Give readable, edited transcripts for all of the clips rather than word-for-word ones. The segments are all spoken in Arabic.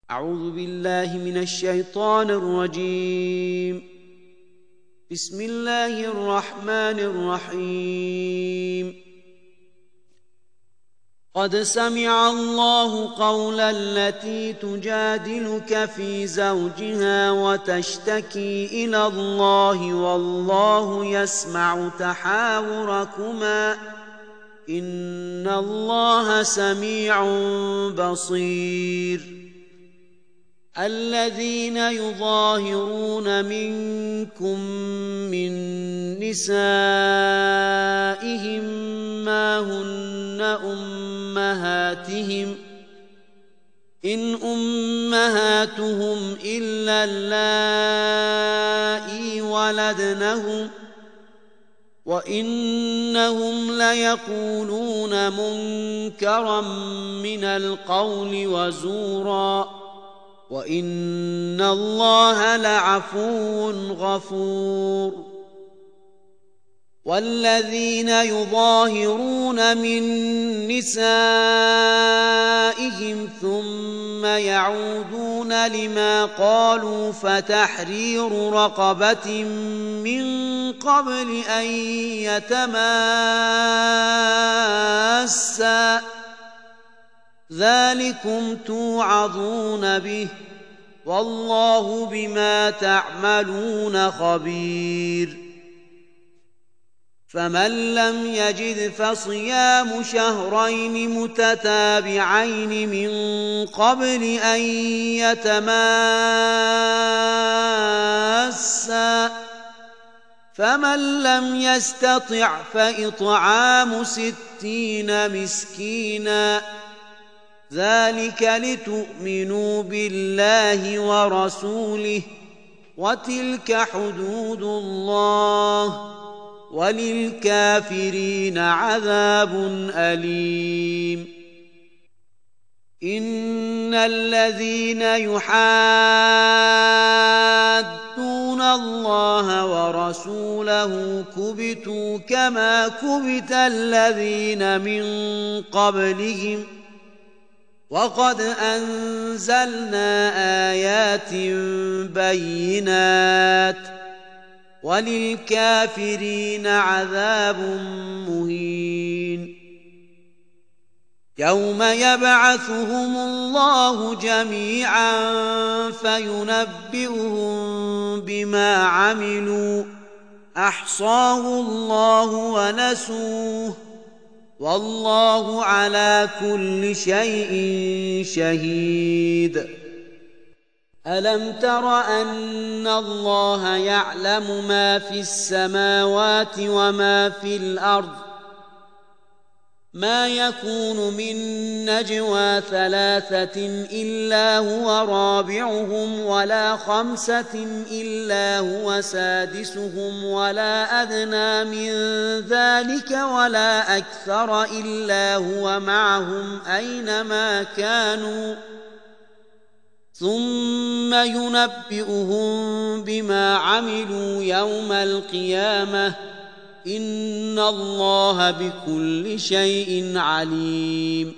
أعوذ بالله من الشيطان الرجيم. بسم الله الرحمن الرحيم. قد سمع الله قول التي تجادلك في زوجها وتشتكي إلى الله والله يسمع تحاوركما إن الله سميع بصير. الذين يظاهرون منكم من نسائهم ما هن أمهاتهم إن أمهاتهم إلا اللائي ولدنهم وإنهم ليقولون منكرا من القول وزورا وإن الله لعفو غفور. والذين يظاهرون من نسائهم ثم يعودون لما قالوا فتحرير رقبة من قبل أن يتماسا ذلكم توعظون به والله بما تعملون خبير. فمن لم يجد فصيام شهرين متتابعين من قبل أن يتماسا فمن لم يستطع فإطعام 60 مسكينا ذلك لتؤمنوا بالله ورسوله وتلك حدود الله وللكافرين عذاب أليم. إن الذين يحادون الله ورسوله كبتوا كما كبت الذين من قبلهم وقد أنزلنا آيات بينات وللكافرين عذاب مهين. يوم يبعثهم الله جميعا فينبئهم بما عملوا أحصاه الله ونسوه والله على كل شيء شهيد. ألم تر أن الله يعلم ما في السماوات وما في الأرض ما يكون من نجوى 3 إلا هو رابعهم ولا 5 إلا هو سادسهم ولا أدنى من ذلك ولا أكثر إلا هو معهم أينما كانوا ثم ينبئهم بما عملوا يوم القيامة إن الله بكل شيء عليم.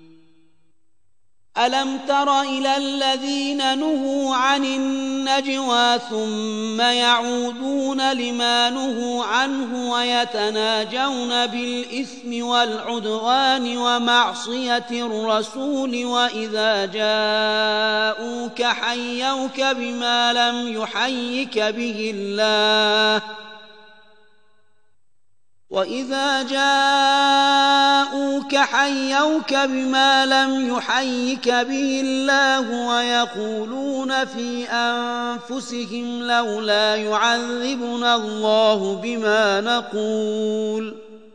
ألم تر إلى الذين نهوا عن النجوى ثم يعودون لما نهوا عنه ويتناجون بالإثم والعدوان ومعصية الرسول وإذا جاءوك حيوك بما لم يحيك به الله ويقولون في أنفسهم لولا يعذبنا الله بما نقول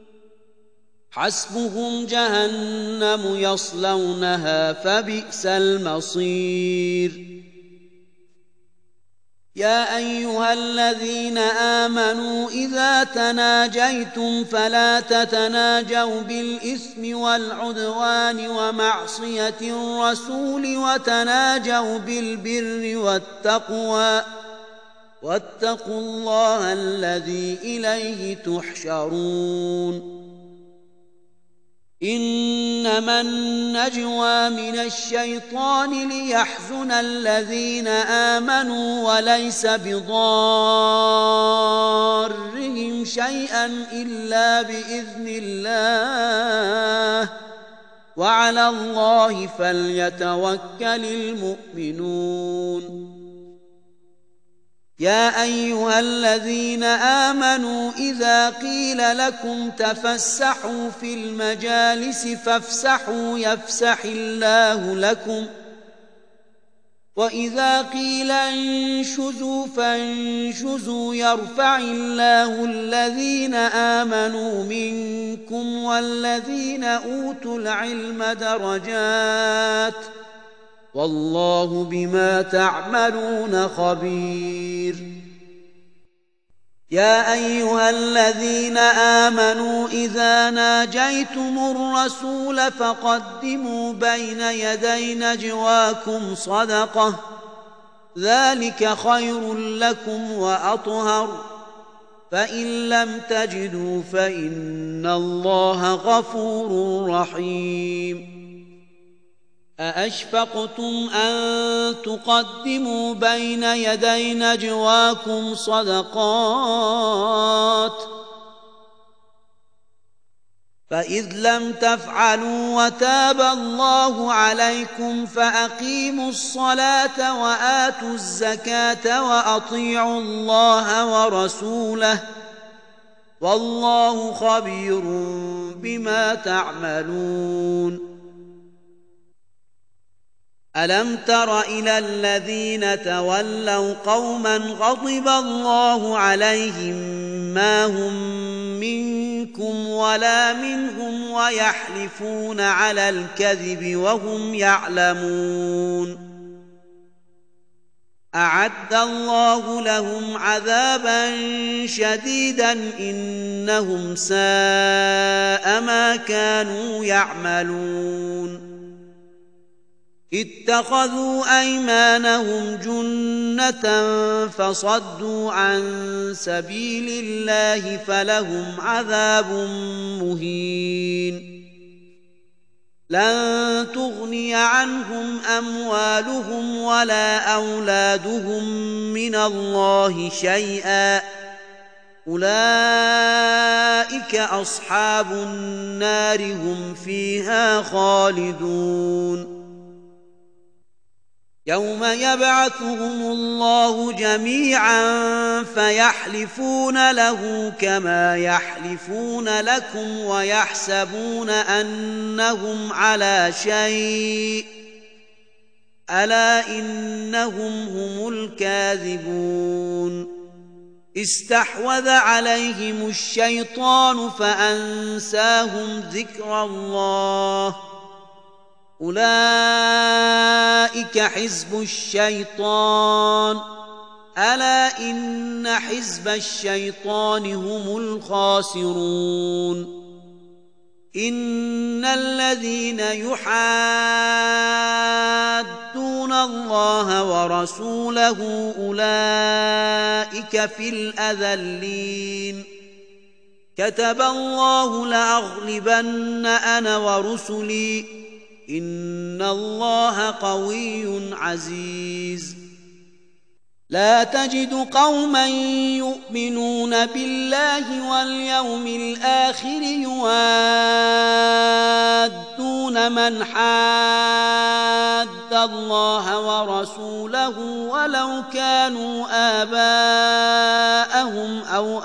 حسبهم جهنم يصلونها فبئس المصير. يا أيها الذين آمنوا إذا تناجيتم فلا تتناجوا بالإثم والعدوان ومعصية الرسول وتناجوا بالبر والتقوى واتقوا الله الذي إليه تحشرون. إنما النجوى من الشيطان ليحزن الذين آمنوا وليس بضارهم شيئا إلا بإذن الله وعلى الله فليتوكل المؤمنون يا أيها الذين آمنوا إذا قيل لكم تفسحوا في المجالس فافسحوا يفسح الله لكم وإذا قيل انشزوا فانشزوا يرفع الله الذين آمنوا منكم والذين أوتوا العلم درجات والله بما تعملون خبير يا أيها الذين آمنوا إذا ناجيتم الرسول فقدموا بين يدي نجواكم صدقة ذلك خير لكم وأطهر فإن لم تجدوا فإن الله غفور رحيم أأشفقتم أن تقدموا بين يدي نجواكم صدقات فإذ لم تفعلوا وتاب الله عليكم فأقيموا الصلاة وآتوا الزكاة وأطيعوا الله ورسوله والله خبير بما تعملون ألم تر إلى الذين تولوا قوما غضب الله عليهم ما هم منكم ولا منهم ويحلفون على الكذب وهم يعلمون أعد الله لهم عذابا شديدا إنهم ساء ما كانوا يعملون اتخذوا أيمانهم جنة فصدوا عن سبيل الله فلهم عذاب مهين لن تغني عنهم أموالهم ولا أولادهم من الله شيئا أولئك أصحاب النار هم فيها خالدون يوم يبعثهم الله جميعا فيحلفون له كما يحلفون لكم ويحسبون أنهم على شيء ألا إنهم هم الكاذبون استحوذ عليهم الشيطان فأنساهم ذكر الله أولئك حزب الشيطان ألا إن حزب الشيطان هم الخاسرون إن الذين يحادون الله ورسوله أولئك في الأذلين كتب الله لأغلبن أنا ورسلي إن الله قوي عزيز لا تجد قوما يؤمنون بالله واليوم الآخر يوادون من حاد الله ورسوله ولو كانوا آباءهم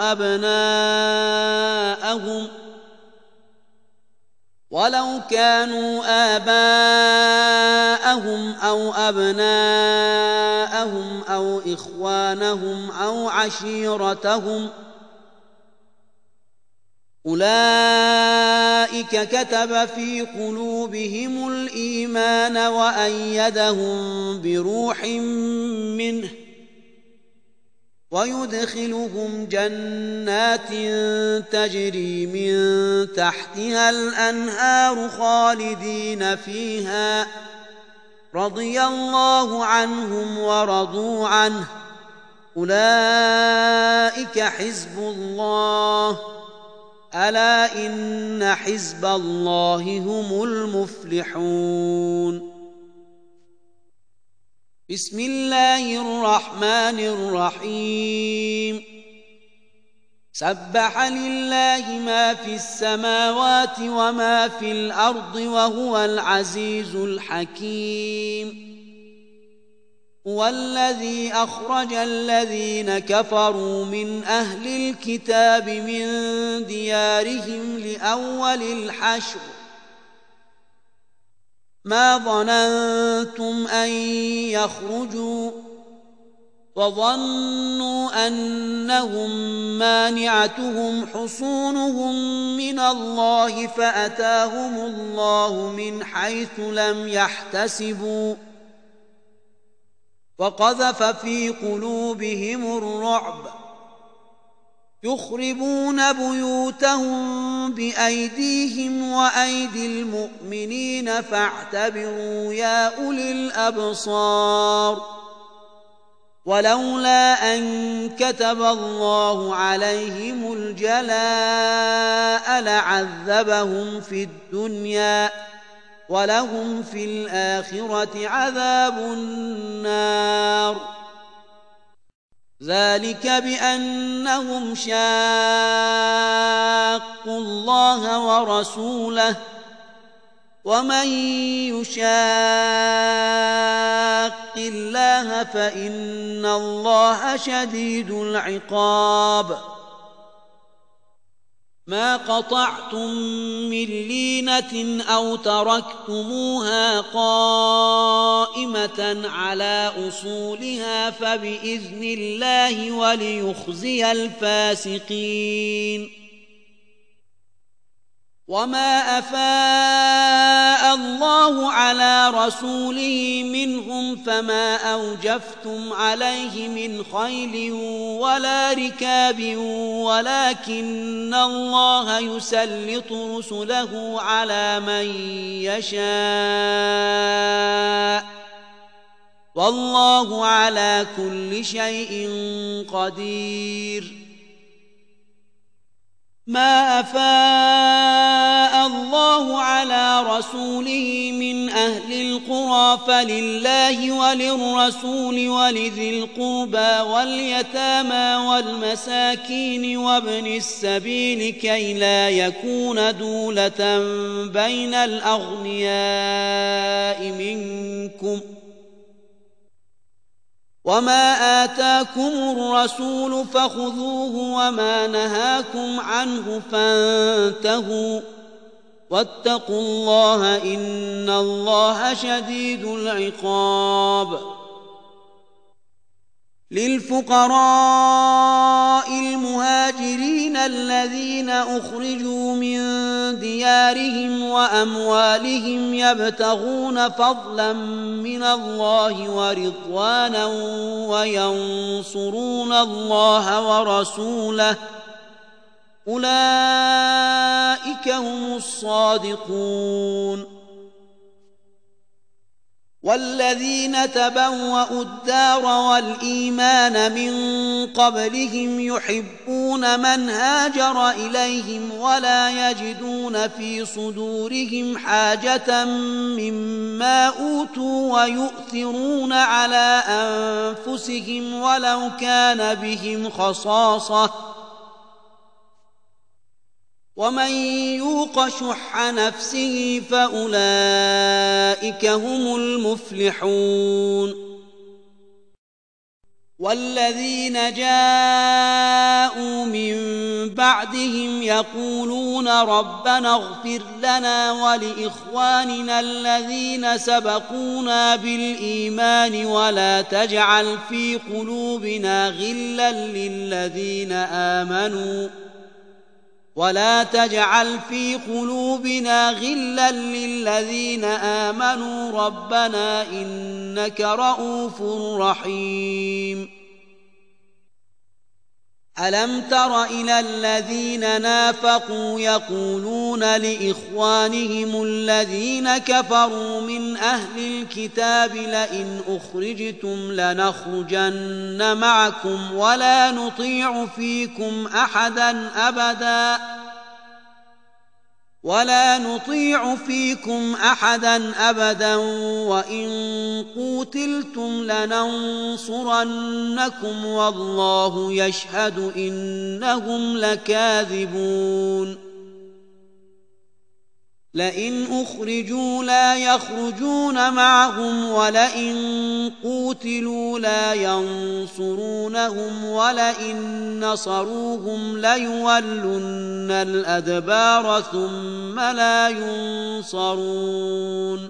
أو أبناءهم أو إخوانهم أو عشيرتهم أولئك كتب في قلوبهم الإيمان وأيدهم بروح منه ويدخلهم جنات تجري من تحتها الأنهار خالدين فيها رضي الله عنهم ورضوا عنه أولئك حزب الله ألا إن حزب الله هم المفلحون. بسم الله الرحمن الرحيم. سبح لله ما في السماوات وما في الأرض وهو العزيز الحكيم. هو الذي أخرج الذين كفروا من أهل الكتاب من ديارهم لأول الحشر ما ظننتم أن يخرجوا وظنوا أنهم مانعتهم حصونهم من الله فأتاهم الله من حيث لم يحتسبوا وقذف في قلوبهم الرعب يخربون بيوتهم بأيديهم وأيدي المؤمنين فاعتبروا يا أولي الأبصار. ولولا أن كتب الله عليهم الجلاء لعذبهم في الدنيا ولهم في الآخرة عذاب النار. ذلك بأنهم شاقوا الله ورسوله ومن يشاق الله فإن الله شديد العقاب. ما قطعتم من لينة أو تركتموها قائمة على أصولها فبإذن الله وليخزي الفاسقين. وما أفاء الله على رسوله منهم فما أوجفتم عليه من خيل ولا ركاب ولكن الله يسلط رسله على من يشاء والله على كل شيء قدير. ما أفاء الله على رسوله من أهل القرى فلله وللرسول ولذي القربى واليتامى والمساكين وابن السبيل كي لا يكون دولة بين الأغنياء منكم. وما آتاكم الرسول فخذوه وما نهاكم عنه فانتهوا واتقوا الله إن الله شديد العقاب. للفقراء المهاجرين الذين أخرجوا من ديارهم وأموالهم يبتغون فضلا من الله ورضوانا وينصرون الله ورسوله أولئك هم الصادقون. والذين تبوأوا الدار والإيمان من قبلهم يحبون من هاجر إليهم ولا يجدون في صدورهم حاجة مما أوتوا ويؤثرون على أنفسهم ولو كان بهم خصاصة ومن يوق شح نفسه فأولئك هم المفلحون. والذين جاءوا من بعدهم يقولون ربنا اغفر لنا ولإخواننا الذين سبقونا بالإيمان ولا تجعل في قلوبنا غلا للذين آمنوا ربنا إنك رؤوف رحيم. ألم تر إلى الذين نافقوا يقولون لإخوانهم الذين كفروا من أهل الكتاب لئن أخرجتم لنخرجن معكم ولا نطيع فيكم أحدا أبدا ولا نطيع فيكم أحدا أبدا وإن قوتلتم لننصرنكم والله يشهد إنهم لكاذبون لئن أخرجوا لا يخرجون معهم ولئن قوتلوا لا ينصرونهم ولئن نصروهم ليولن الأدبار ثم لا ينصرون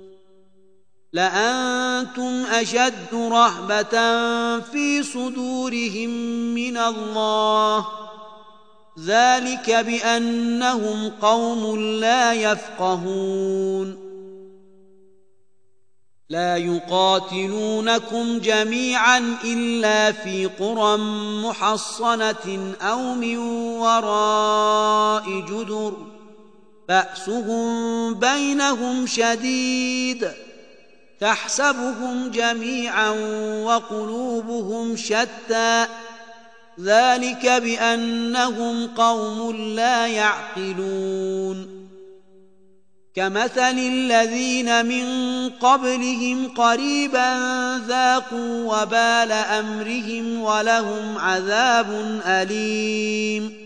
لأنتم أشد رهبة في صدورهم من الله ذلك بأنهم قوم لا يفقهون لا يقاتلونكم جميعا إلا في قرى محصنة أو من وراء جدر بأسهم بينهم شديد تحسبهم جميعا وقلوبهم شتى ذلك بأنهم قوم لا يعقلون كمثل الذين من قبلهم قريبا ذاقوا وبال أمرهم ولهم عذاب أليم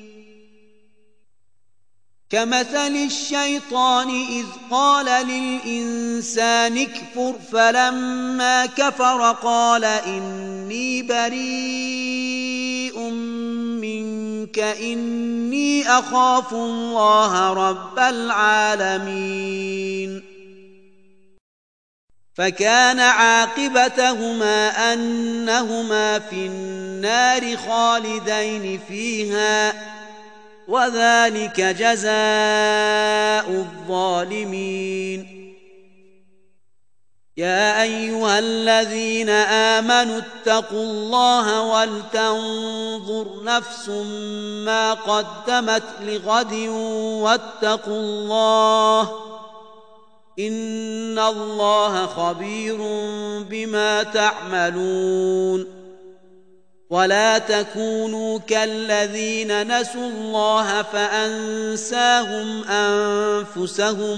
كمثل الشيطان إذ قال للإنسان اكفر فلما كفر قال إني بريء منك إني أخاف الله رب العالمين فكان عاقبتهما أنهما في النار خالدين فيها وذلك جزاء الظالمين يا أيها الذين آمنوا اتقوا الله ولتنظر نفس ما قدمت لغد واتقوا الله إن الله خبير بما تعملون ولا تكونوا كالذين نسوا الله فأنساهم أنفسهم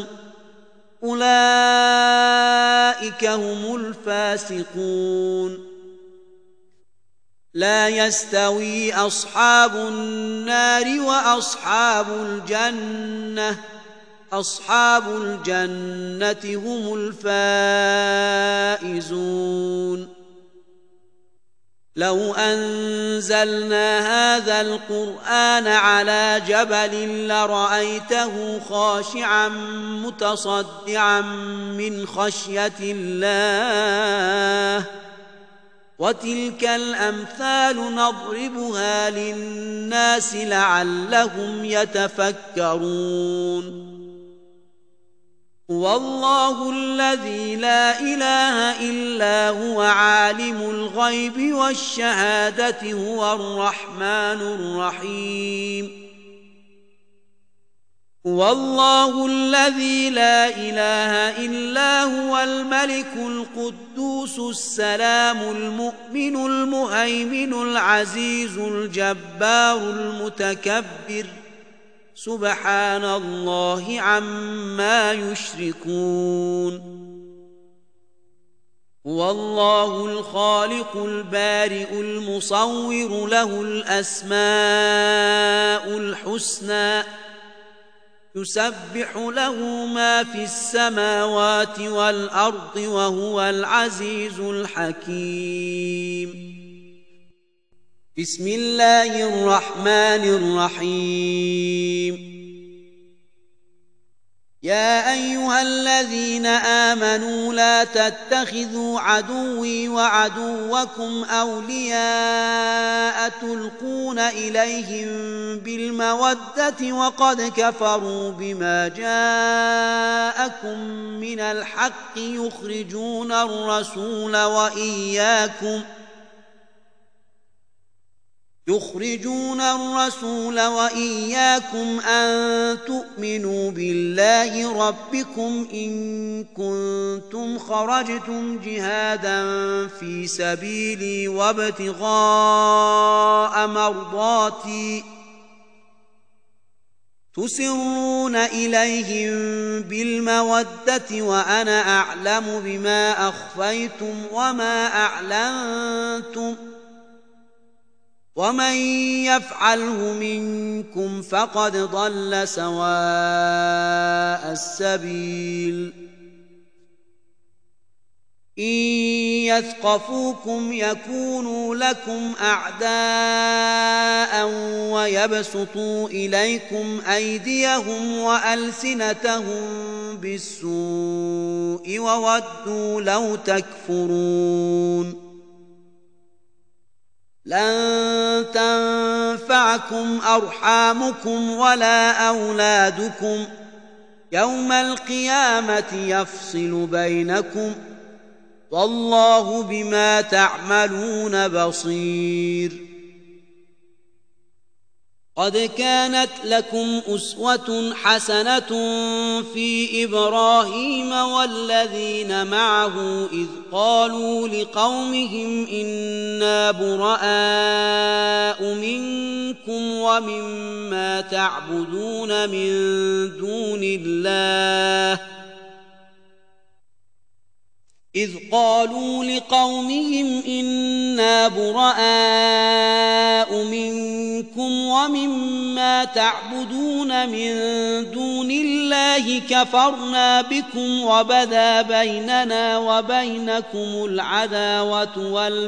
أولئك هم الفاسقون لا يستوي أصحاب النار وأصحاب الجنة أصحاب الجنة هم الفائزون لو أنزلنا هذا القرآن على جبل لرأيته خاشعا متصدعا من خشية الله وتلك الأمثال نضربها للناس لعلهم يتفكرون والله الذي لا إله إلا هو عالم الغيب والشهادة هو الرحمن الرحيم والله الذي لا إله إلا هو الملك القدوس السلام المؤمن المهيمن العزيز الجبار المتكبر سبحان الله عما يشركون هو الله الخالق البارئ المصور له الأسماء الحسنى يسبح له ما في السماوات والأرض وهو العزيز الحكيم بسم الله الرحمن الرحيم يا أيها الذين آمنوا لا تتخذوا عدوي وعدوكم أولياء تلقون إليهم بالمودة وقد كفروا بما جاءكم من الحق يخرجون الرسول وإياكم أن تؤمنوا بالله ربكم إن كنتم خرجتم جهادا في سبيلي وابتغاء مرضاتي تسرون إليهم بالمودة وأنا أعلم بما أخفيتم وما أعلنتم ومن يفعله منكم فقد ضل سواء السبيل إن يثقفوكم يكونوا لكم أعداء ويبسطوا إليكم أيديهم وألسنتهم بالسوء وودوا لو تكفرون لن تنفعكم أرحامكم ولا أولادكم يوم القيامة يفصل بينكم والله بما تعملون بصير قد كانت لكم أسوة حسنة في إبراهيم والذين معه إذ قالوا لقومهم إنا براء منكم ومما تعبدون من دون الله إذ قالوا لقومهم إنا براء منكم ومما تعبدون من دون الله كفرنا بكم وبدا بيننا وبينكم العداوة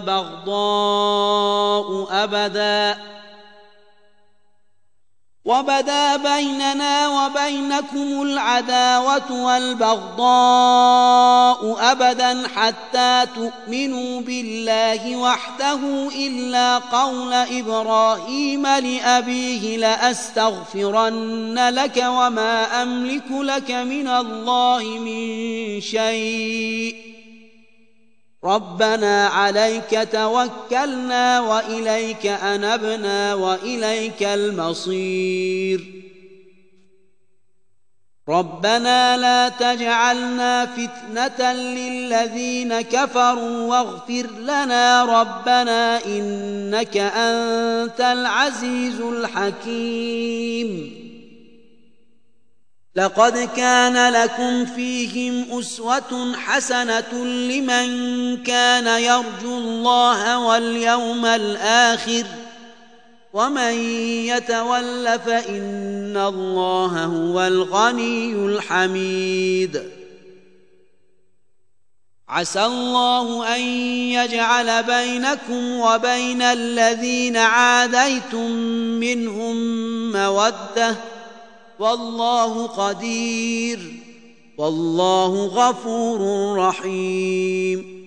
والبغضاء أبدا حتى تؤمنوا بالله وحده إلا قول إبراهيم لأبيه لأستغفرن لك وما أملك لك من الله من شيء ربنا عليك توكلنا وإليك أنبنا وإليك المصير ربنا لا تجعلنا فتنة للذين كفروا واغفر لنا ربنا إنك أنت العزيز الحكيم لقد كان لكم فيهم أسوة حسنة لمن كان يرجو الله واليوم الآخر ومن يتول فإن الله هو الغني الحميد عسى الله أن يجعل بينكم وبين الذين عاديتم منهم مودة والله قدير والله غفور رحيم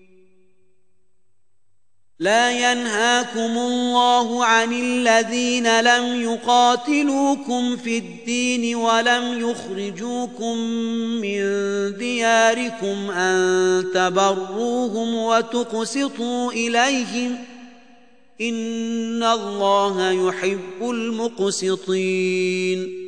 لا ينهاكم الله عن الذين لم يقاتلوكم في الدين ولم يخرجوكم من دياركم أن تبروهم وتقسطوا إليهم إن الله يحب المقسطين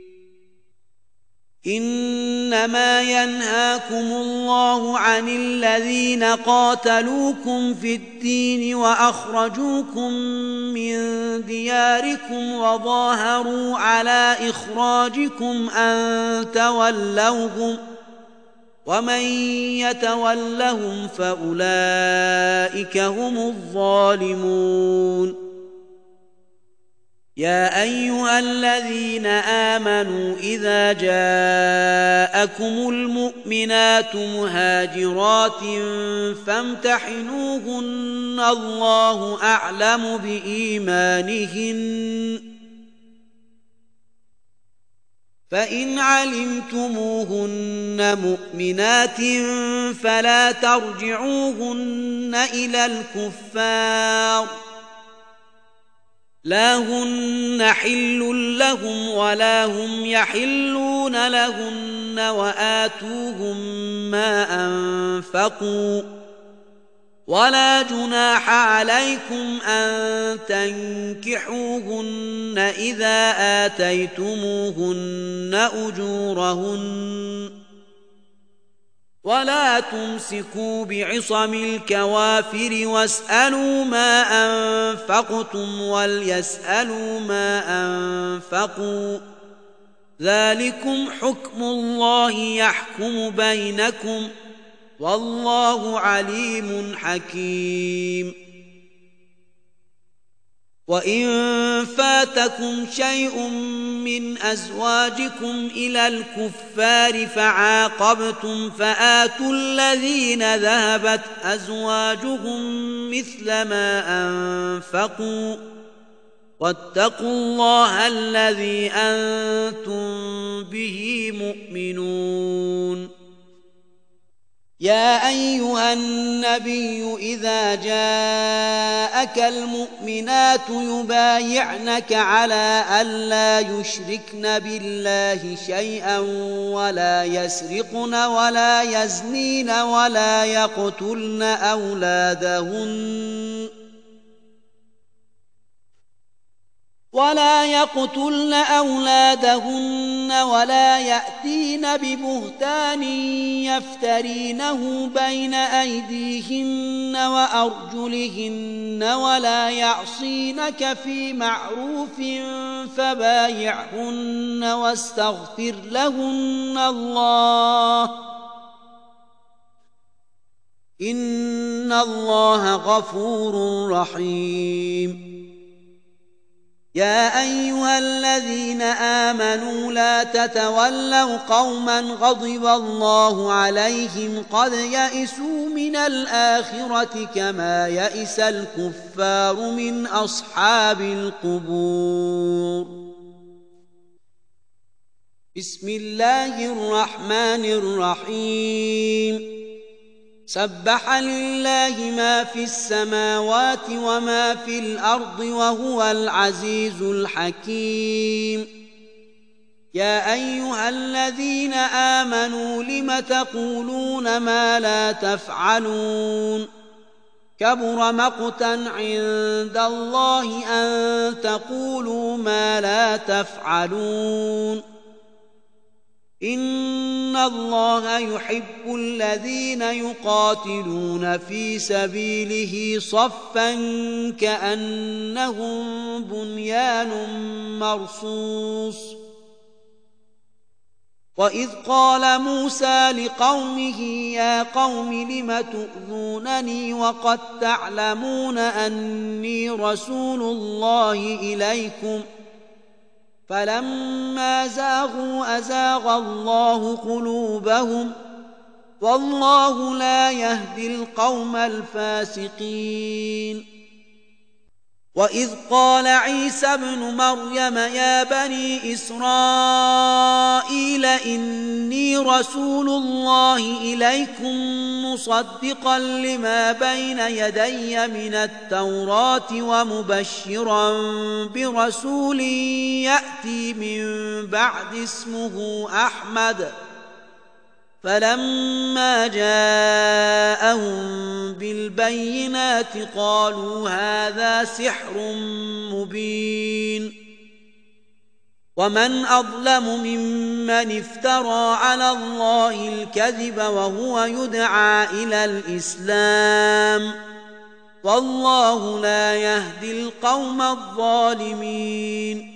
إنما ينهاكم الله عن الذين قاتلوكم في الدين وأخرجوكم من دياركم وظاهروا على إخراجكم أن تولوهم ومن يتولهم فأولئك هم الظالمون يا أيها الذين آمنوا إذا جاءكم المؤمنات مهاجرات فامتحنوهن الله أعلم بإيمانهن فإن علمتموهن مؤمنات فلا ترجعوهن إلى الكفار لا هن حل لهم ولا هم يحلون لهن وآتوهم ما أنفقوا ولا جناح عليكم أن تنكحوهن إذا آتيتموهن أجورهن ولا تمسكوا بعصم الكوافر واسألوا ما أنفقتم وليسألوا ما أنفقوا ذلكم حكم الله يحكم بينكم والله عليم حكيم. وإن فاتكم شيء من أزواجكم إلى الكفار فعاقبتم فآتوا الذين ذهبت أزواجهم مثل ما أنفقوا واتقوا الله الذي أنتم به مؤمنون. يا أيها النبي إذا جاءك المؤمنات يبايعنك على ألا يشركن بالله شيئا ولا يسرقن ولا يزنين ولا يقتلن أولادهن ولا يأتين ببهتان يفترينه بين أيديهن وأرجلهن ولا يعصينك في معروف فبايعهن واستغفر لهن الله إن الله غفور رحيم. يا أيها الذين آمنوا لا تتولوا قوما غضب الله عليهم قد يئسوا من الآخرة كما يئس الكفار من أصحاب القبور. بسم الله الرحمن الرحيم. سبح لله ما في السماوات وما في الأرض وهو العزيز الحكيم. يا أيها الذين آمنوا لم تقولون ما لا تفعلون كبر مقتا عند الله أن تقولوا ما لا تفعلون إن الله يحب الذين يقاتلون في سبيله صفا كأنهم بنيان مرصوص. وإذ قال موسى لقومه يا قوم لم تؤذونني وقد تعلمون أني رسول الله إليكم فلما زاغوا أزاغ الله قلوبهم والله لا يهدي القوم الفاسقين. وإذ قال عيسى ابن مريم يا بني إسرائيل إني رسول الله إليكم مصدقا لما بين يدي من التوراة ومبشرا برسول يأتي من بعد اسمه أحمد فلما جاءهم بالبينات قالوا هذا سحر مبين. ومن أظلم ممن افترى على الله الكذب وهو يدعى إلى الإسلام والله لا يهدي القوم الظالمين.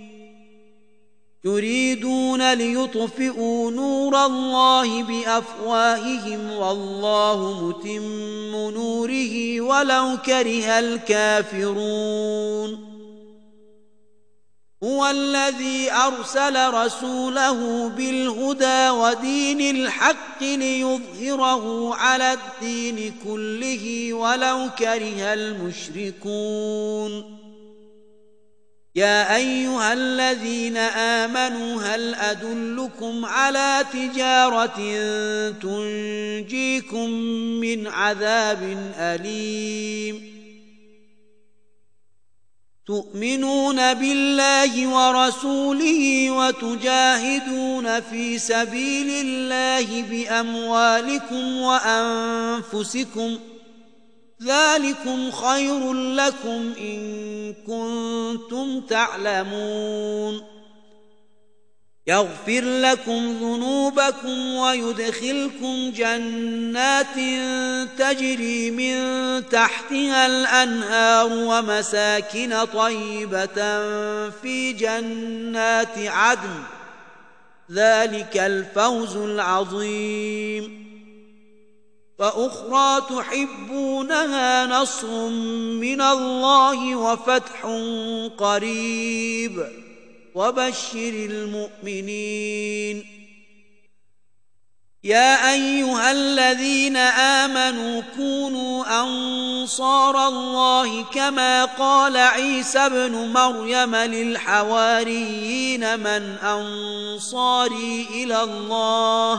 يريدون ليطفئوا نور الله بأفواههم والله متم نوره ولو كره الكافرون. هو الذي أرسل رسوله بالهدى ودين الحق ليظهره على الدين كله ولو كره المشركون. يا أيها الذين آمنوا هل أدلكم على تجارة تنجيكم من عذاب أليم تؤمنون بالله ورسوله وتجاهدون في سبيل الله بأموالكم وأنفسكم ذلكم خير لكم إن كنتم تعلمون. يغفر لكم ذنوبكم ويدخلكم جنات تجري من تحتها الأنهار ومساكن طيبة في جنات عدن ذلك الفوز العظيم. وأخرى تحبونها نصر من الله وفتح قريب وبشر المؤمنين. يا أيها الذين آمنوا كونوا أنصار الله كما قال عيسى ابن مريم للحواريين من أنصاري إلى الله؟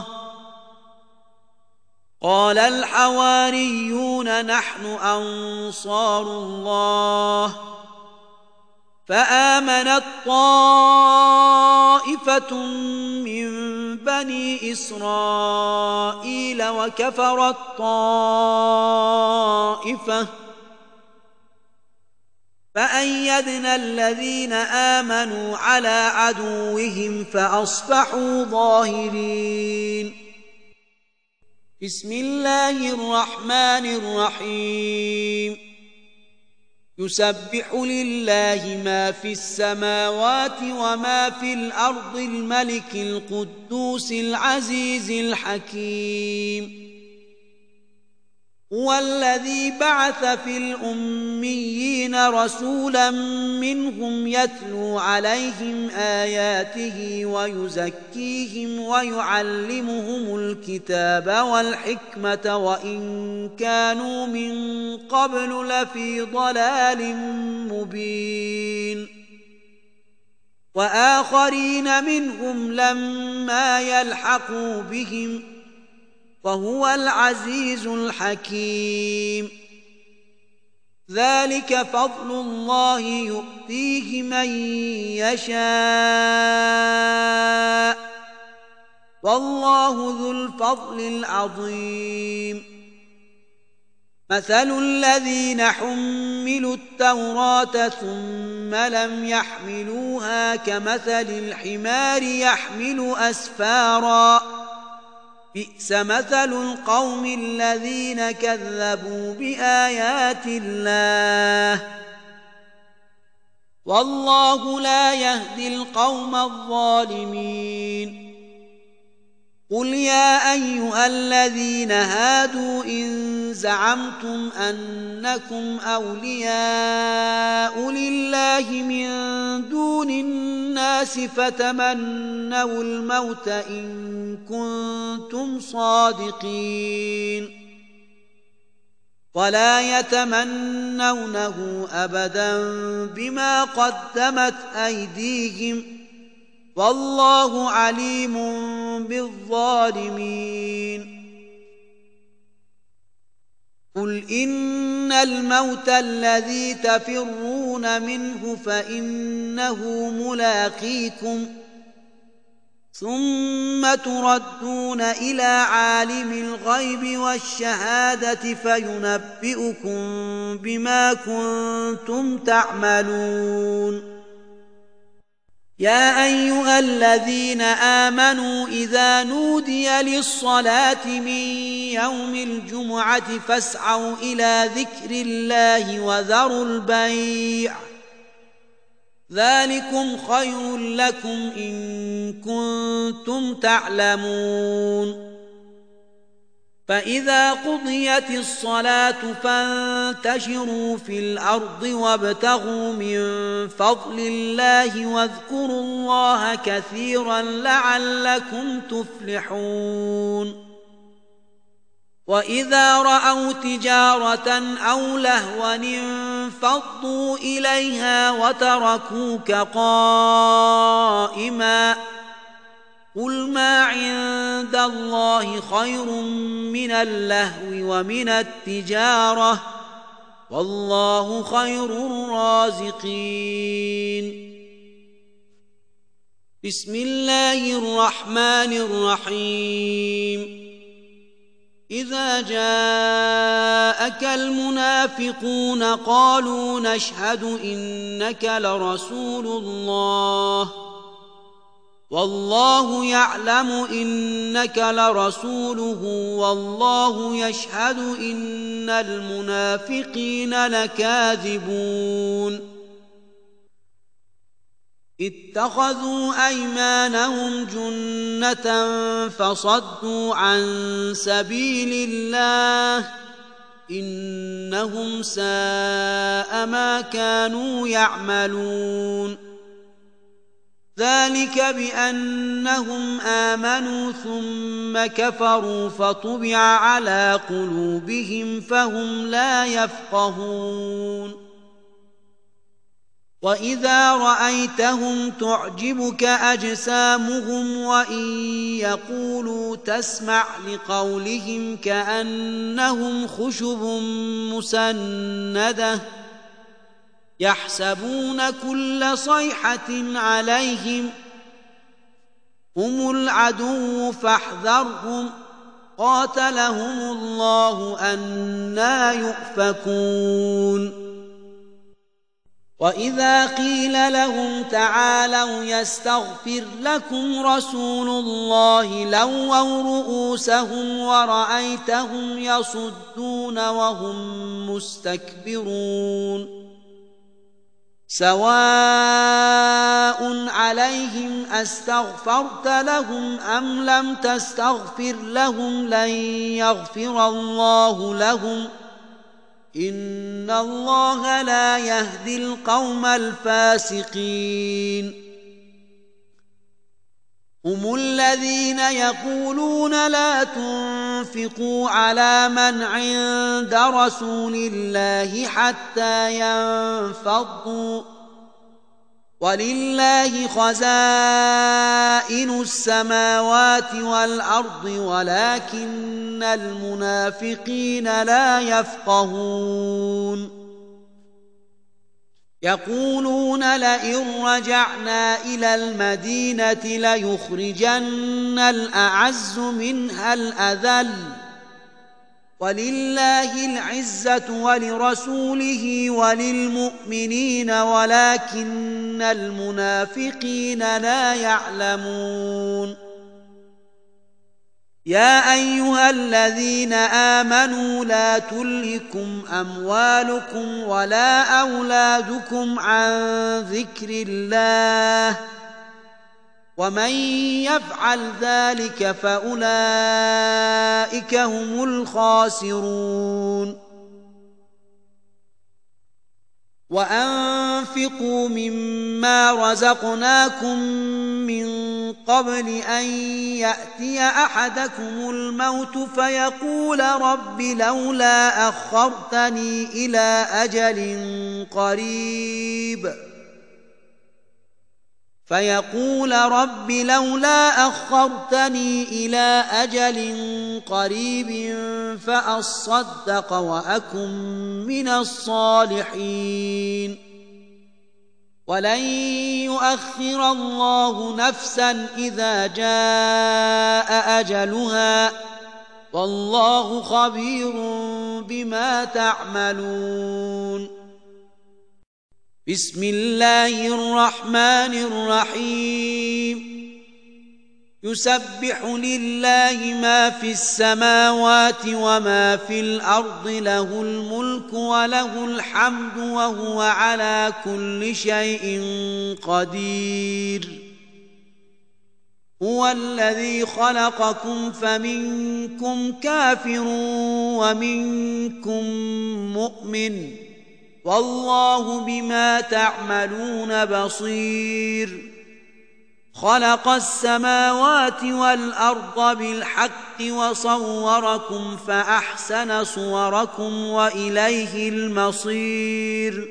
قال الحواريون نحن أنصار الله. فآمنت طائفة من بني إسرائيل وكفرت طائفة فأيدنا الذين آمنوا على عدوهم فأصبحوا ظاهرين. بسم الله الرحمن الرحيم. يسبح لله ما في السماوات وما في الأرض الملك القدوس العزيز الحكيم. هو الذي بعث في الأميين رسولا منهم يتلو عليهم آياته ويزكيهم ويعلمهم الكتاب والحكمة وإن كانوا من قبل لفي ضلال مبين. وآخرين منهم لما يلحقوا بهم وهو العزيز الحكيم. ذلك فضل الله يؤتيه من يشاء والله ذو الفضل العظيم. مثل الذين حملوا التوراة ثم لم يحملوها كمثل الحمار يحمل أسفارا بئس مثل القوم الذين كذبوا بآيات الله والله لا يهدي القوم الظالمين. قل يا أيها الذين هادوا إن زعمتم أنكم أولياء لله من دون الناس فتمنوا الموت إن كنتم صادقين ولا يتمنونه أبدا بما قدمت أيديهم والله عليم بالظالمين. قل إن الموت الذي تفرون منه فإنه ملاقيكم ثم تردون إلى عالم الغيب والشهادة فينبئكم بما كنتم تعملون. يا أيها الذين آمنوا إذا نودي للصلاة من يوم الجمعة فاسعوا إلى ذكر الله وذروا البيع ذلكم خير لكم إن كنتم تعلمون. فإذا قضيت الصلاة فانتشروا في الأرض وابتغوا من فضل الله واذكروا الله كثيرا لعلكم تفلحون. وإذا رأوا تجارة أو لهوا انفضوا إليها وتركوك قائما قل ما عند الله خير من اللهو ومن التجارة والله خير الرازقين. بسم الله الرحمن الرحيم. إذا جاءك المنافقون قالوا نشهد إنك لرسول الله والله يعلم إنك لرسوله والله يشهد إن المنافقين لكاذبون. اتخذوا أيمانهم جنة فصدوا عن سبيل الله إنهم ساء ما كانوا يعملون ذلك بأنهم آمنوا ثم كفروا فطبع على قلوبهم فهم لا يفقهون وإذا رأيتهم تعجبك أجسامهم وإن يقولوا تسمع لقولهم كأنهم خشب مسندة يحسبون كل صيحة عليهم هم العدو فاحذرهم قاتلهم الله أنى يؤفكون وإذا قيل لهم تعالوا يستغفر لكم رسول الله لووا رؤوسهم ورأيتهم يصدون وهم مستكبرون سواء عليهم أستغفرت لهم أم لم تستغفر لهم لن يغفر الله لهم إن الله لا يهدي القوم الفاسقين هم الذين يقولون لا تنفقوا على من عند رسول الله حتى ينفضوا ولله خزائن السماوات والأرض ولكن المنافقين لا يفقهون يقولون لئن رجعنا إلى المدينة ليخرجن الأعز منها الأذل ولله العزة ولرسوله وللمؤمنين ولكن المنافقين لا يعلمون يا أيها الذين آمنوا لا تلهكم أموالكم ولا أولادكم عن ذكر الله ومن يفعل ذلك فأولئك هم الخاسرون وأنفقوا مما رزقناكم من قبل أن يأتي أحدكم الموت فيقول رب لولا أخرتني إلى أجل قريب فأصدق وأكن من الصالحين ولن يؤخر الله نفسا إذا جاء أجلها والله خبير بما تعملون بسم الله الرحمن الرحيم يسبح لله ما في السماوات وما في الأرض له الملك وله الحمد وهو على كل شيء قدير هو الذي خلقكم فمنكم كافر ومنكم مؤمن والله بما تعملون بصير خلق السماوات والأرض بالحق وصوركم فأحسن صوركم وإليه المصير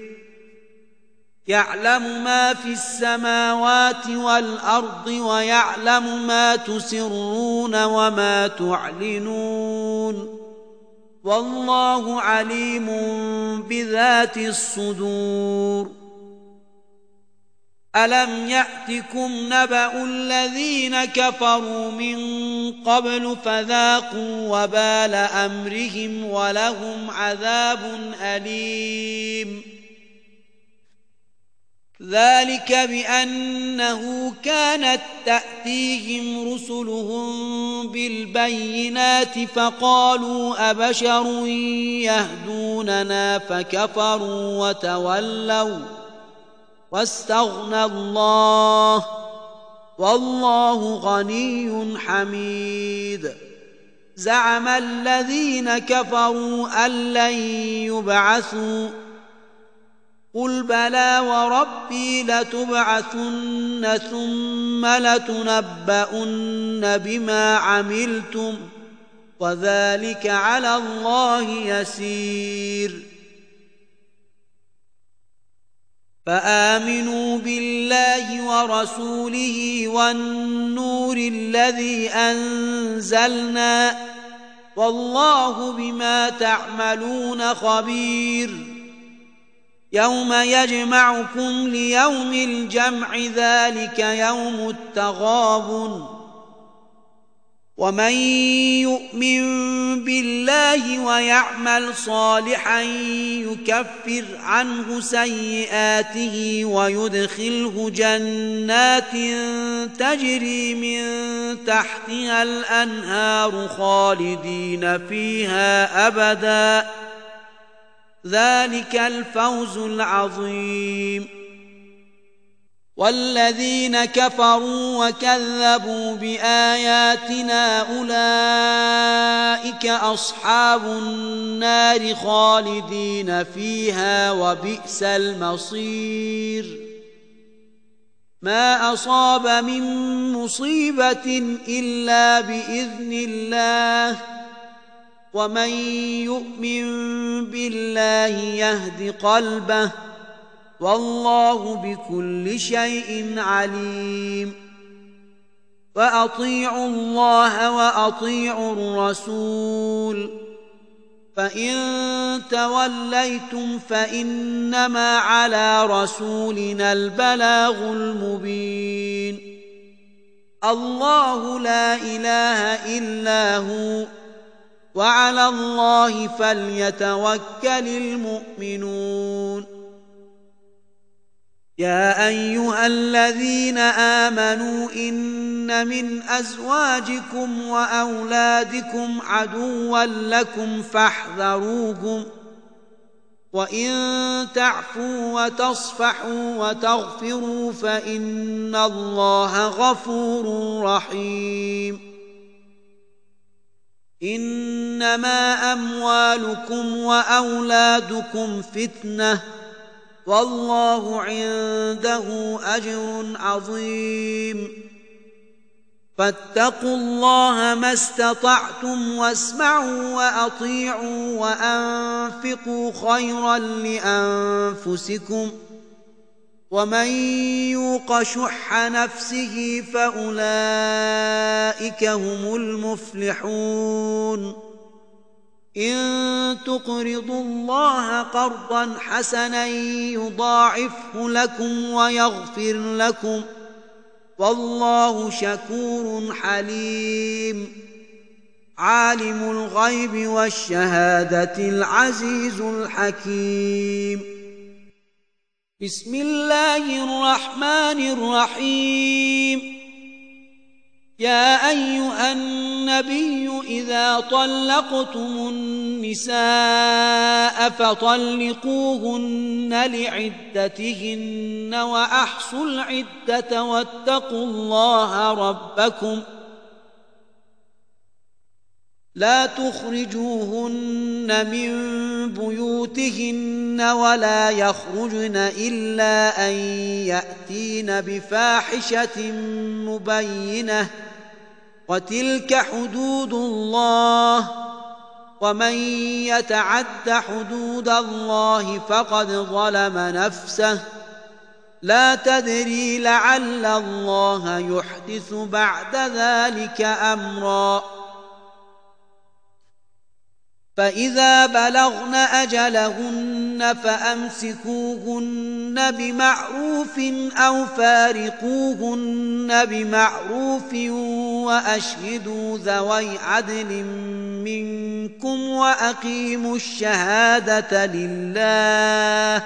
يعلم ما في السماوات والأرض ويعلم ما تسرون وما تعلنون والله عليم بذات الصدور ألم يأتكم نبأ الذين كفروا من قبل فذاقوا وبال أمرهم ولهم عذاب أليم ذلك بأنه كانت تأتيهم رسلهم بالبينات فقالوا أبشر يهدوننا فكفروا واستغنى الله والله غني حميد. زعم الذين كفروا أن لن يبعثوا قل بلى وربي لتبعثن ثم لتنبؤن بما عملتم وذلك على الله يسير. فآمنوا بالله ورسوله والنور الذي أنزلنا والله بما تعملون خبير. يوم يجمعكم ليوم الجمع ذلك يوم التغابن. ومن يؤمن بالله ويعمل صالحا يكفر عنه سيئاته ويدخله جنات تجري من تحتها الأنهار خالدين فيها أبدا ذلك الفوز العظيم. والذين كفروا وكذبوا بآياتنا أولئك أصحاب النار خالدين فيها وبئس المصير. ما أصاب من مصيبة إلا بإذن الله ومن يؤمن بالله يهد قلبه والله بكل شيء عليم. وأطيعوا الله وأطيعوا الرسول فإن توليتم فإنما على رسولنا البلاغ المبين. الله لا إله إلا هو وعلى الله فليتوكل المؤمنون. يا أيها الذين آمنوا إن من أزواجكم وأولادكم عدوا لكم فاحذروهم وإن تعفوا وتصفحوا وتغفروا فإن الله غفور رحيم. إنما أموالكم وأولادكم فتنة والله عنده أجر عظيم. فاتقوا الله ما استطعتم واسمعوا وأطيعوا وأنفقوا خيرا لأنفسكم ومن يوق شح نفسه فأولئك هم المفلحون. إن تقرضوا الله قرضا حسنا يضاعفه لكم ويغفر لكم والله شكور حليم. عالم الغيب والشهادة العزيز الحكيم. بسم الله الرحمن الرحيم. يا أيها النبي إذا طلقتم النساء فطلقوهن لعدتهن وأحصوا العدة واتقوا الله ربكم لا تخرجوهن من بيوتهن ولا يخرجن إلا أن يأتين بفاحشة مبينة وتلك حدود الله ومن يتعد حدود الله فقد ظلم نفسه لا تدري لعل الله يحدث بعد ذلك أمرا. فإذا بلغن أجلهن فأمسكوهن بمعروف أو فارقوهن بمعروف وأشهدوا ذوي عدل منكم وأقيموا الشهادة لله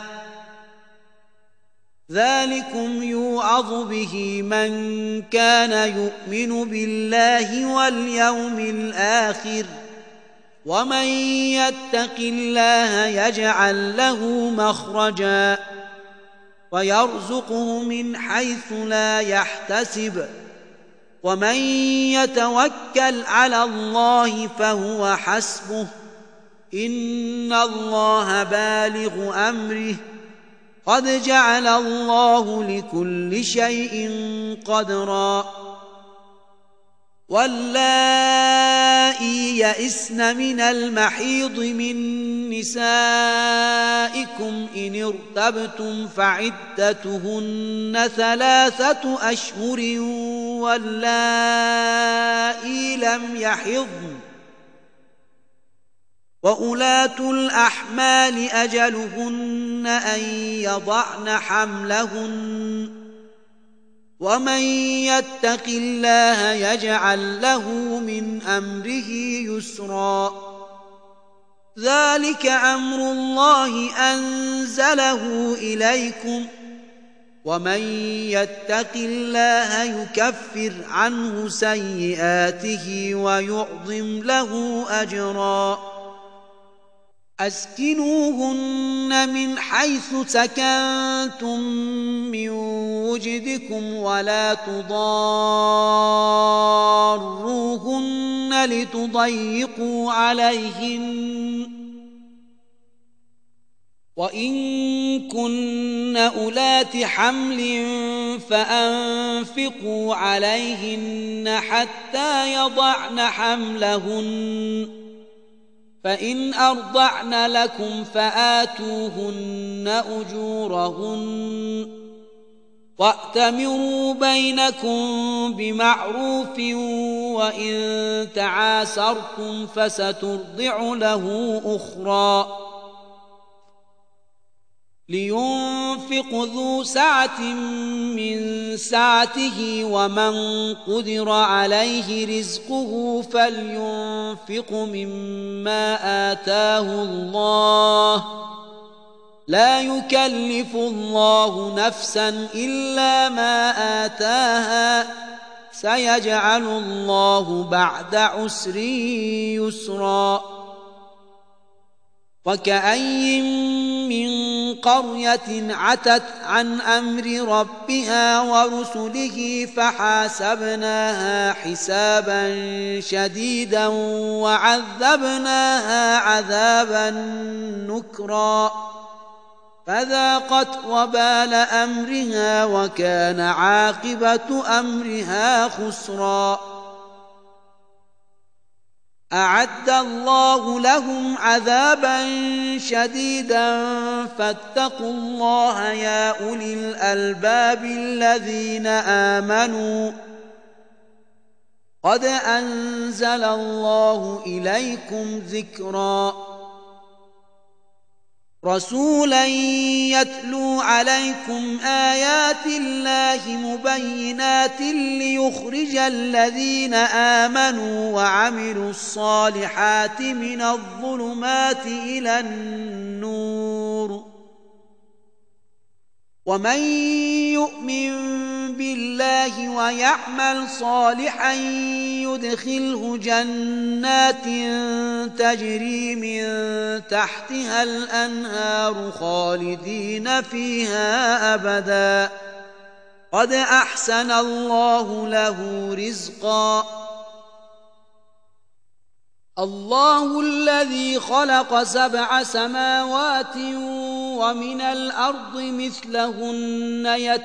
ذلكم يوعظ به من كان يؤمن بالله واليوم الآخر ومن يتق الله يجعل له مخرجا ويرزقه من حيث لا يحتسب ومن يتوكل على الله فهو حسبه إن الله بالغ أمره قد جعل الله لكل شيء قدرا واللائي يئسن من المحيض من نسائكم إن ارتبتم فعدتهن 3 أشهر واللائي لم يحضن وأولاة الأحمال أجلهن أن يضعن حملهن ومن يتق الله يجعل له من أمره يسرا ذلك أمر الله أنزله إليكم ومن يتق الله يكفر عنه سيئاته ويعظم له أجرا أسكنوهن من حيث سكنتم من وجدكم ولا تضاروهن لتضيقوا عليهن وإن كن أولات حمل فأنفقوا عليهن حتى يضعن حملهن فإن أرضعن لكم فآتوهن أجورهن وأتمروا بينكم بمعروف وإن تعاسرتم فسترضع له أخرى لينفق ذو سعة من سعته ومن قدر عليه رزقه فلينفق مما آتاه الله لا يكلف الله نفسا إلا ما آتاها سيجعل الله بعد عسر يسرا وكأي من قرية عتت عن أمر ربها ورسله فحاسبناها حسابا شديدا وعذبناها عذابا نكرا فذاقت وبال أمرها وكان عاقبة أمرها خسرا أعد الله لهم عذابا شديدا فاتقوا الله يا أولي الألباب الذين آمنوا قد أنزل الله إليكم ذكرا رسولا يتلو عليكم آيات الله مبينات ليخرج الذين آمنوا وعملوا الصالحات من الظلمات إلى النور ومن يؤمن بالله ويعمل صالحا يدخله جنات تجري من تحتها الأنهار خالدين فيها أبدا قد أحسن الله له رزقا الله الذي خلق 7 سماوات ومن الأرض مثلهن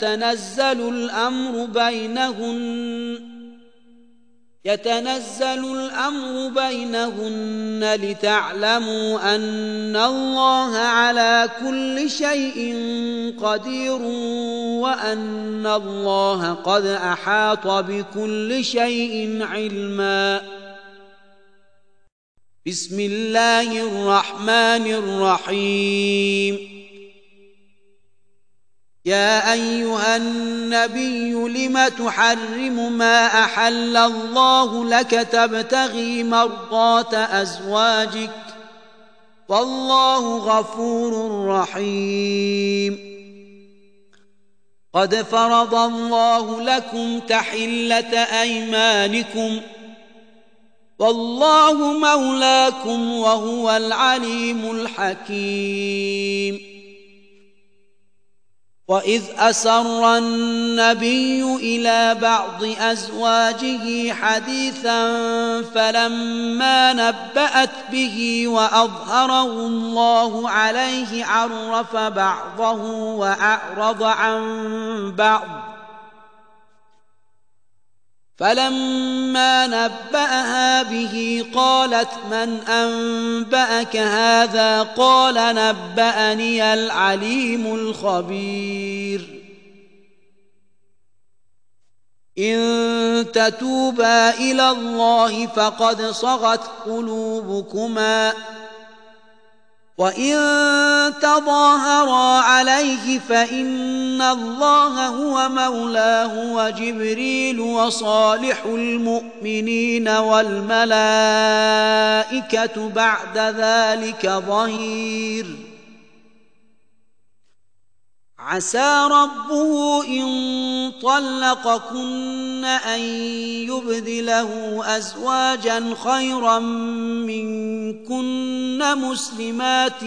يتنزل الأمر بينهن لتعلموا أن الله على كل شيء قدير وأن الله قد أحاط بكل شيء علما بسم الله الرحمن الرحيم يا أيها النبي لم تحرم ما أحل الله لك تبتغي مرضات أزواجك والله غفور رحيم قد فرض الله لكم تحلة أيمانكم والله مولاكم وهو العليم الحكيم وإذ أسر النبي إلى بعض أزواجه حديثا فلما نبأت به وأظهره الله عليه عرف بعضه وأعرض عن بعض فلما نبأها به قالت من أنبأك هذا قال نبأني العليم الخبير إن تتوبا إلى الله فقد صغت قلوبكما وإن تظاهرا عليه فإن الله هو مولاه وجبريل وصالح المؤمنين والملائكة بعد ذلك ظهير عسى ربه إن طلقكن أن يبدله أزواجا خيرا منكن مسلمات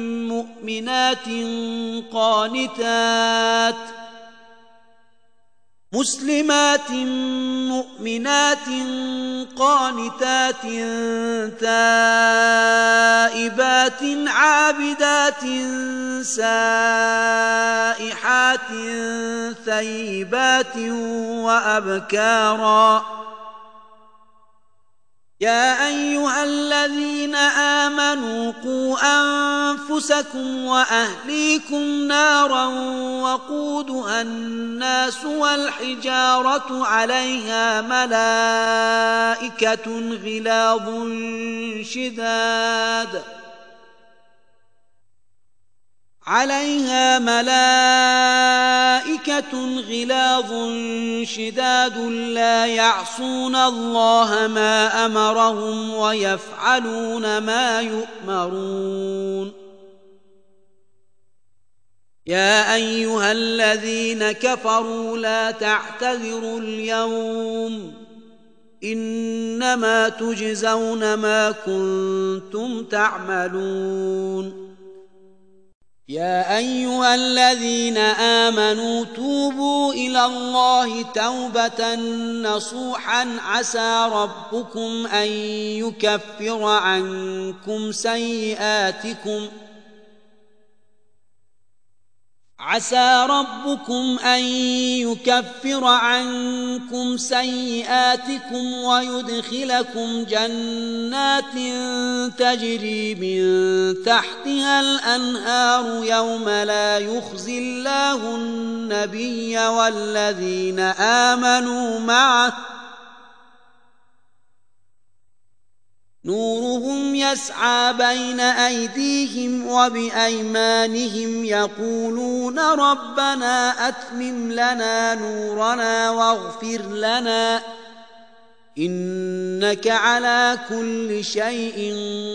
مؤمنات قانتات تائبات عابدات سائحات ثيبات وأبكارا يا أيها الذين آمنوا قوا أنفسكم وأهليكم نارا وقودها الناس والحجارة عليها ملائكة غلاظ شداد لا يعصون الله ما أمرهم ويفعلون ما يؤمرون يا أيها الذين كفروا لا تعتذروا اليوم إنما تجزون ما كنتم تعملون يا أيها الذين آمنوا توبوا إلى الله توبة نصوحا عسى ربكم أن يكفر عنكم سيئاتكم ويدخلكم جنات تجري من تحتها الأنهار يوم لا يخزي الله النبي والذين آمنوا معه نورهم يسعى بين أيديهم وبأيمانهم يقولون ربنا أتمم لنا نورنا واغفر لنا إنك على كل شيء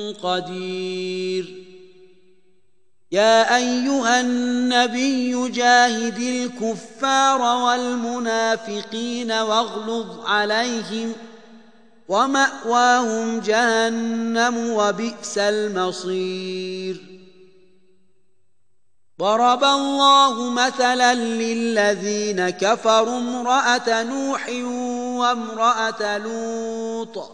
قدير يا أيها النبي جاهد الكفار والمنافقين واغلظ عليهم ومأواهم جهنم وبئس المصير ضرب الله مثلا للذين كفروا امرأة نوح وامرأة لوط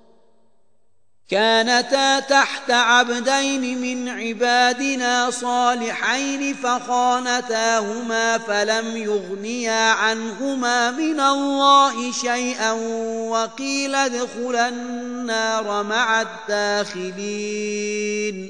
كانتا تحت عبدين من عبادنا صالحين فخانتاهما فلم يغنيا عنهما من الله شيئا وقيل ادخلا النار مع الداخلين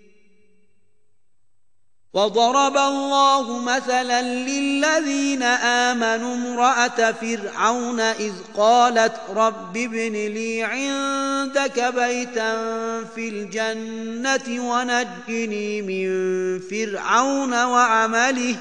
وضرب الله مثلا للذين آمنوا امرأة فرعون إذ قالت رب ابن لي عندك بيتا في الجنة ونجني من فرعون وعمله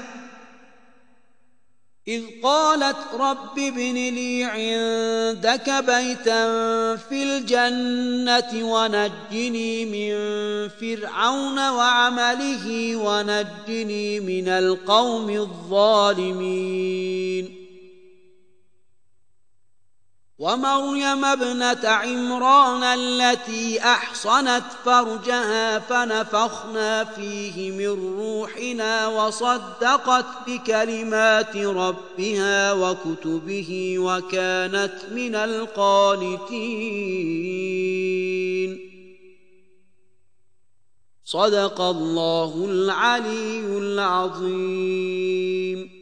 ونجني من القوم الظالمين ومريم ابنة عمران التي أحصنت فرجها فنفخنا فيه من روحنا وصدقت بكلمات ربها وكتبه وكانت من القانتين. صدق الله العلي العظيم.